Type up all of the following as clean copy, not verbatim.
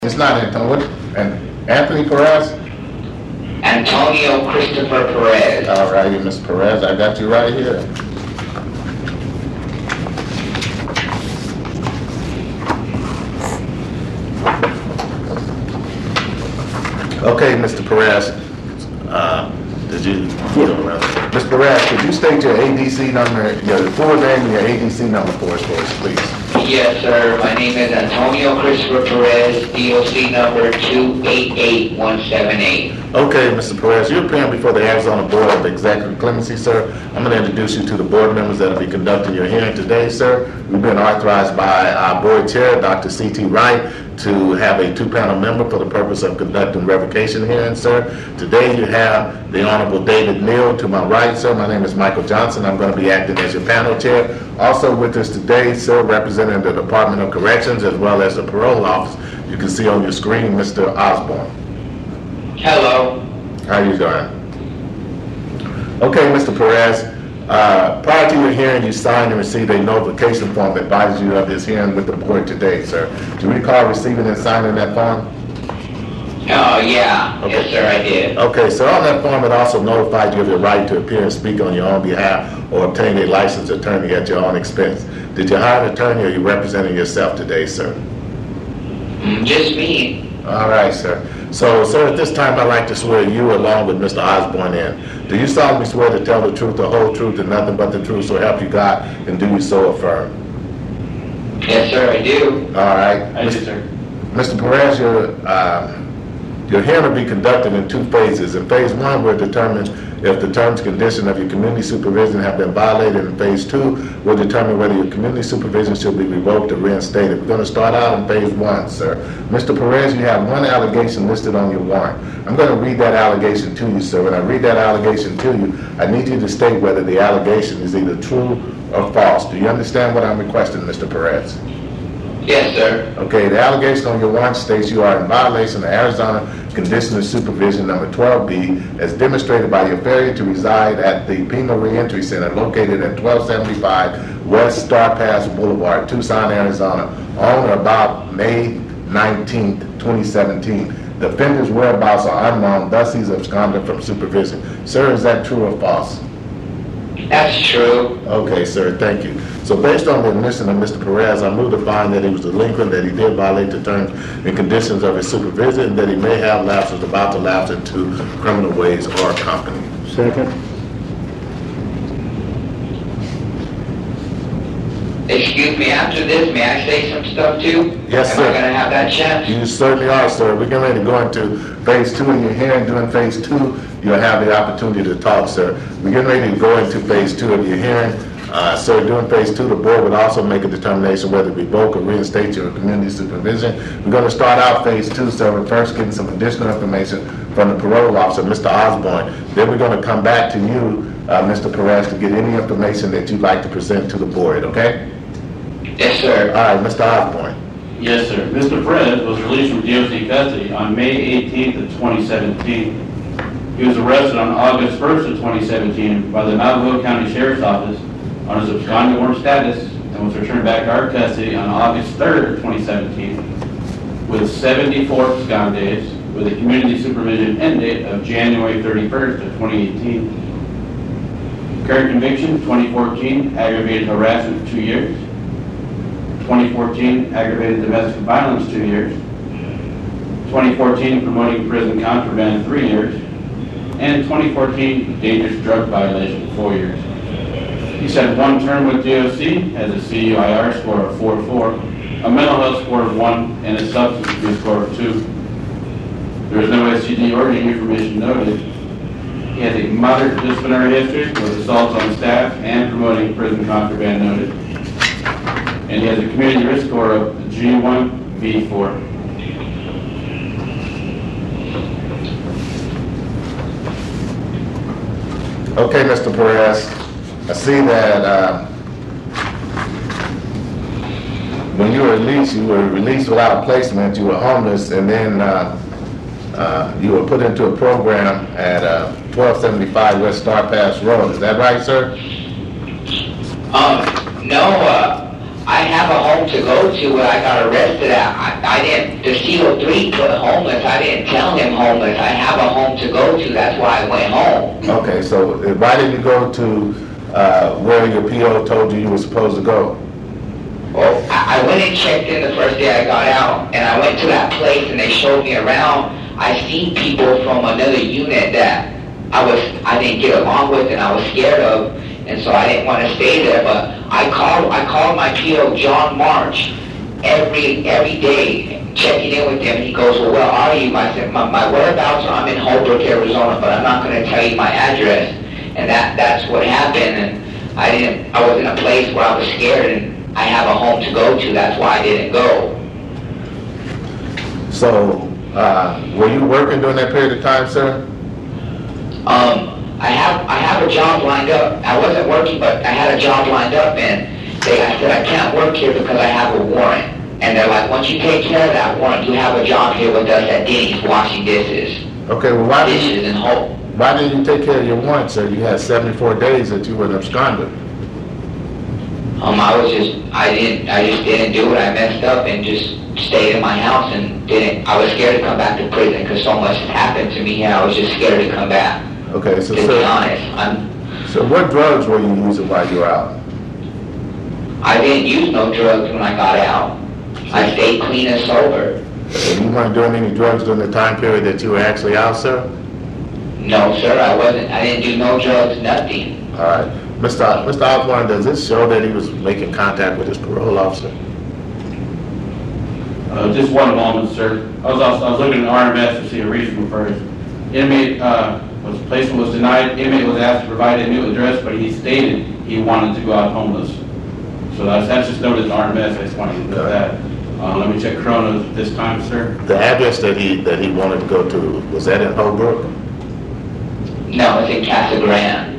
It's not Antonio. What? And Anthony Perez? Antonio Christopher Perez. All righty, Ms. Perez, I got you right here. Okay, Mr. Perez. Ms. Perez, could you state your ADC number, your full name and your ADC number for us, please? Yes, sir. My name is Antonio Christopher Perez, DOC number 288178. Okay, Mr. Perez, you're appearing before the Arizona Board of Executive Clemency, sir. I'm going to introduce you to the board members that will be conducting your hearing today, sir. We've been authorized by our board chair, Dr. C.T. Wright, to have a two-panel member for the purpose of conducting revocation hearings, sir. Today you have the Honorable David Neal to my right, sir. My name is Michael Johnson. I'm going to be acting as your panel chair. Also with us today, sir, representing the Department of Corrections as well as the Parole Office. You can see on your screen Mr. Osborne. Hello. How you doing? Okay, Mr. Perez. Prior to your hearing, you signed and received a notification form that advises you of this hearing with the board today, sir. Do you recall receiving and signing that form? Oh, yeah. Okay. Yes, sir, I did. Okay, so on that form, it also notified you of your right to appear and speak on your own behalf or obtain a licensed attorney at your own expense. Did you hire an attorney or are you representing yourself today, sir? Just me. All right, sir. So, sir, at this time, I'd like to swear you along with Mr. Osborne in. Do you solemnly swear to tell the truth, the whole truth, and nothing but the truth, so help you God, and do you so affirm? Yes, sir, I do. All right. I do, sir. Mr. Perez, your hearing will be conducted in two phases. In phase one, we'll determine if the terms and conditions of your community supervision have been violated. In phase two, we'll determine whether your community supervision should be revoked or reinstated. We're going to start out in phase one, sir. Mr. Perez, you have one allegation listed on your warrant. I'm going to read that allegation to you, sir. When I read that allegation to you, I need you to state whether the allegation is either true or false. Do you understand what I'm requesting, Mr. Perez? Yes, sir. Okay, the allegation on your warrant states you are in violation of Arizona Condition of Supervision number 12B as demonstrated by your failure to reside at the Pima Reentry Center located at 1275 West Star Pass Boulevard, Tucson, Arizona, on or about May 19th, 2017. The offender's whereabouts are unknown, thus he's absconded from supervision. Sir, is that true or false? That's true. Okay, sir, thank you. So based on the admission of Mr. Perez, I move to find that he was delinquent, that he did violate the terms and conditions of his supervision, and that he may have lapsed or is about to lapse into criminal ways or company. Second. Excuse me, after this, may I say some stuff too? Yes, sir. Am I going to have that chance? You certainly are, sir. We're getting ready to go into phase two of your hearing. During phase two, you'll have the opportunity to talk, sir. We're getting ready to go into phase two of your hearing. Sir, during phase two, the board would also make a determination whether to revoke or reinstate your community supervision. We're going to start out phase two, sir. We're first getting some additional information from the parole officer, Mr. Osborne. Then we're going to come back to you, Mr. Perez, to get any information that you'd like to present to the board, okay? Yes, sir. All right, Mr. Osborne. Yes, sir. Mr. Perez was released from DOC custody on May 18th of 2017. He was arrested on August 1st of 2017 by the Navajo County Sheriff's Office on his absconding warrant status and was returned back to our custody on August 3rd of 2017 with 74 abscond days with a community supervision end date of January 31st of 2018. Current conviction, 2014, aggravated harassment, 2 years. 2014, aggravated domestic violence, 2 years. 2014, promoting prison contraband, 3 years. And 2014, dangerous drug violation, 4 years. He spent one term with DOC, has a CUIR score of 4.4, a mental health score of 1, and a substance abuse score of 2. There is no STD or any information noted. He has a moderate disciplinary history with assaults on staff and promoting prison contraband noted. And he has a community risk score of G1V4. Okay, Mr. Perez, I see that when you were released without placement, you were homeless, and then you were put into a program at 1275 West Star Pass Road. Is that right, sir? No, I have a home to go to where I got arrested at. I didn't, the CO3 put homeless. I didn't tell him homeless. I have a home to go to. That's why I went home. Okay, so why didn't you go to where your PO told you were supposed to go? Well, I went and checked in the first day I got out, and I went to that place and they showed me around. I seen people from another unit that I didn't get along with and I was scared of, and so I didn't want to stay there. But I called my PO John March every day, checking in with him. He goes, well, where are you? I said, my whereabouts are, I'm in Holbrook, Arizona, but I'm not going to tell you my address. And that's what happened. And I was in a place where I was scared, and I have a home to go to. That's why I didn't go. So, were you working during that period of time, sir? I have a job lined up. I wasn't working, but I had a job lined up, and I said I can't work here because I have a warrant. And they're like, once you take care of that warrant, you have a job here with us at Denny's washing dishes. Okay, well, why Dishes and whole. Why didn't you take care of your warrant, sir? You had 74 days that you were an absconder. I just didn't do it. I messed up and just stayed in my house and I was scared to come back to prison because so much happened to me here. I was just scared to come back. Okay, so To be honest, so what drugs were you using while you were out? I didn't use no drugs when I got out. I stayed clean and sober. And you weren't doing any drugs during the time period that you were actually out, sir? No, sir, I wasn't. I didn't do no drugs, nothing. All right. Mr. Osborne, does this show that he was making contact with his parole officer? Just one moment, sir. I was looking at RMS to see a reason for his inmate placement was denied. Inmate was asked to provide a new address, but he stated he wanted to go out homeless. So that's just noted in RMS. I just wanted to know that. Let me check Corona this time, sir. The address that he wanted to go to, was that in Holbrook? No, it's in Casa Grande.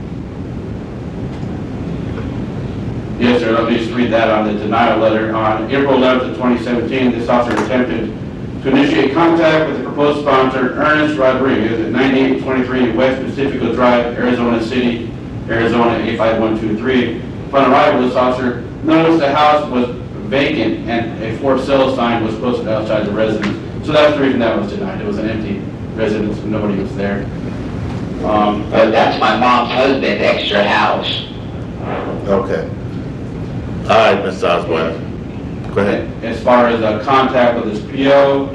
Yes, sir. Let me just read that on the denial letter. On April 11th of 2017, this officer attempted to initiate contact with the proposed sponsor, Ernest Rodriguez, at 9823 West Pacifico Drive, Arizona City, Arizona 85123. Upon arrival, this officer noticed the house was vacant and a for sale sign was posted outside the residence. So that's the reason that was denied. It was an empty residence and nobody was there. But that's my mom's husband's extra house. Okay. All right, Mr. Osborne. Go ahead. As far as contact with his PO,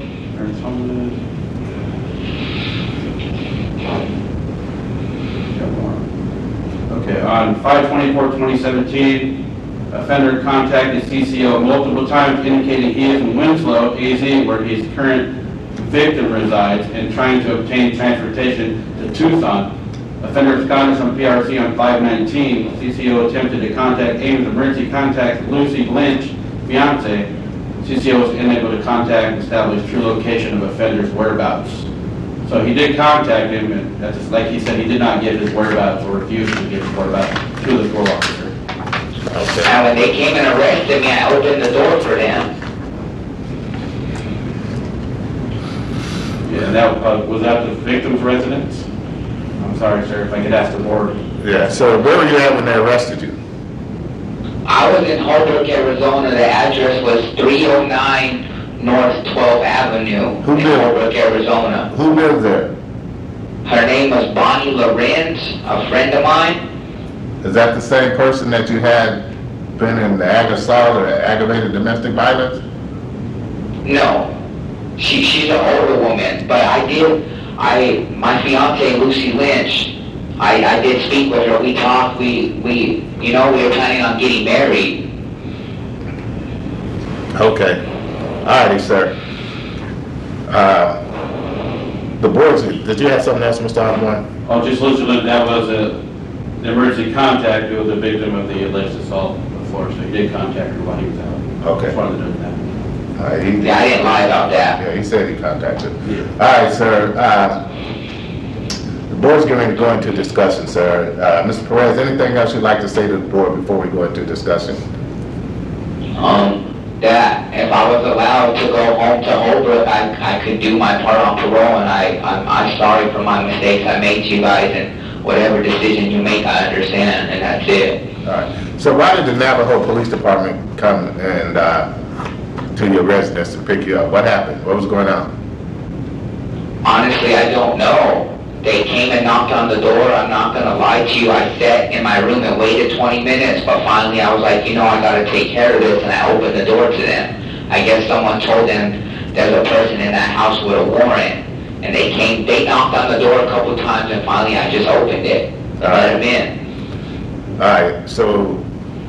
okay, on 5/24/2017, offender contacted CCO multiple times indicating he is in Winslow, AZ, where his current victim resides, and trying to obtain transportation to Tucson. Offender absconded from PRC on 5/19. CCO attempted to contact Ames Emergency Contact Lucy Lynch, fiance. CCO was unable to contact and establish true location of offender's whereabouts. So he did contact him, and that's just like he said, he did not give his whereabouts or refused to give his whereabouts to the parole officer. Okay. And when they came and arrested me, I opened the door for them. Yeah, and that was that the victim's residence? I'm sorry, sir, if I could ask the board. Yeah, so where were you at when they arrested you? I was in Holbrook, Arizona. The address was 309 North 12th Avenue Who in did? Holbrook, Arizona. Who lived there? Her name was Bonnie Lorenz, a friend of mine. Is that the same person that you had been in the assault or aggravated domestic violence? No, she's an older woman, but my fiance Lucy Lynch, I did speak with her. We talked. We were planning on getting married. Okay. All righty, sir. The boards, did you have something else, Mr. Osborne? Oh, just listed that was an emergency contact who was a victim of the alleged assault before, so he did contact her while he was out. Okay. Just wanted to note that. All right, Yeah, I didn't lie about that. Yeah, he said he contacted. Yeah. All right, sir. The board's going to go into discussion, sir. Mr. Perez, anything else you'd like to say to the board before we go into discussion? That if I was allowed to go home to Holbrook, I could do my part on parole, and I'm sorry for my mistakes I made to you guys, and whatever decision you make, I understand, and that's it. All right. So why did the Navajo Police Department come and to your residence to pick you up? What happened? What was going on? Honestly, I don't know. They came and knocked on the door. I'm not going to lie to you. I sat in my room and waited 20 minutes, but finally I was like, you know, I got to take care of this, and I opened the door to them. I guess someone told them there's a person in that house with a warrant, and they knocked on the door a couple times, and finally I just opened it and let them in. All right. So,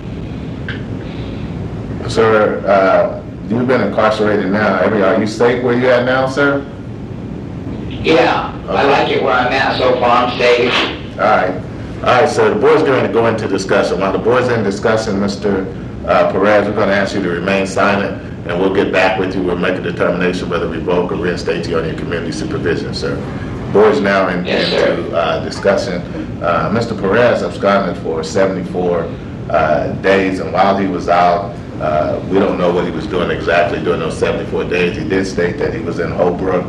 sir, you've been incarcerated now. Are you safe where you at now, sir? Yeah, okay. I like it where I'm at so far. I'm safe. All right, sir. The board's going to go into discussion. While the board's in discussion, Mr. Perez, we're going to ask you to remain silent, and we'll get back with you. We'll make a determination whether we revoke or reinstate you on your community supervision, sir. Board's now into discussion. Mr. Perez absconded for 74 days, and while he was out, we don't know what he was doing exactly during those 74 days. He did state that he was in Holbrook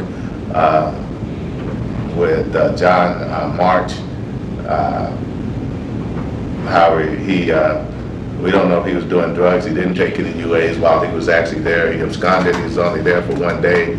with John March. However, we don't know if he was doing drugs. He didn't take any UAs while he was actually there. He absconded. He was only there for 1 day.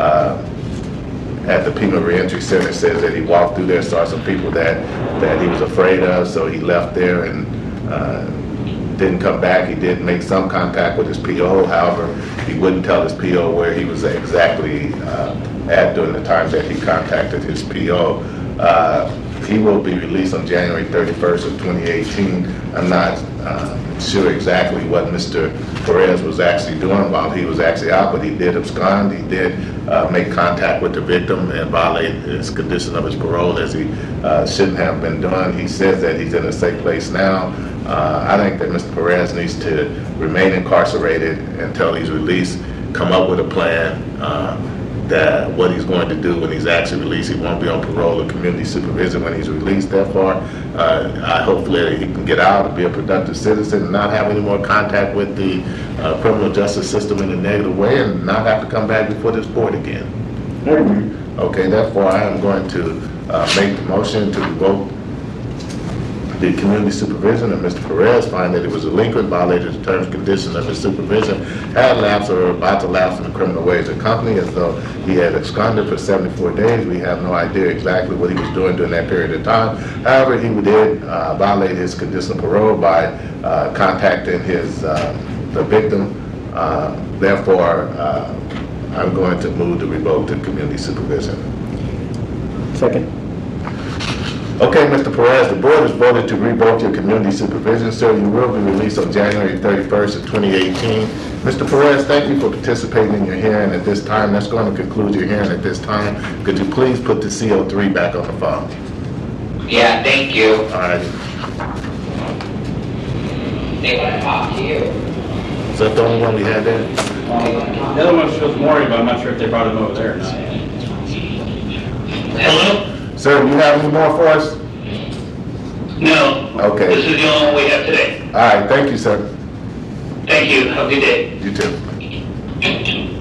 At the Pima Reentry Center, says that he walked through there, saw some people that he was afraid of, so he left there and didn't come back. He did make some contact with his PO. However, he wouldn't tell his PO where he was exactly at during the time that he contacted his PO. He will be released on January 31st of 2018. I'm not sure exactly what Mr. Perez was actually doing while he was actually out, but he did abscond. He did make contact with the victim and violate his condition of his parole, as he shouldn't have been doing. He says that he's in a safe place now. I think that Mr. Perez needs to remain incarcerated until he's released, come up with a plan that what he's going to do when he's actually released. He won't be on parole or community supervision when he's released. Therefore, I hopefully he can get out and be a productive citizen and not have any more contact with the criminal justice system in a negative way, and not have to come back before this board again. Okay, therefore I am going to make the motion to revoke the community supervision of Mr. Perez, find that he was delinquent, violated the terms and conditions of his supervision, had lapsed or about to lapse in the criminal ways of the company, as though he had absconded for 74 days. We have no idea exactly what he was doing during that period of time. However, he did violate his condition of parole by contacting the victim. Therefore, I'm going to move to revoke the community supervision. Second. Okay, Mr. Perez, the board has voted to revoke your community supervision, sir. You will be released on January 31st of 2018. Mr. Perez, thank you for participating in your hearing at this time. That's going to conclude your hearing at this time. Could you please put the CO3 back on the phone? Yeah, thank you. All right. They want to talk to you. Is that the only one we had there? The other one shows Maury, but I'm not sure if they brought him over there or not. Hello? Sir, do you have any more for us? No. Okay. This is the only one we have today. All right, thank you, sir. Thank you. Have a good day. You too.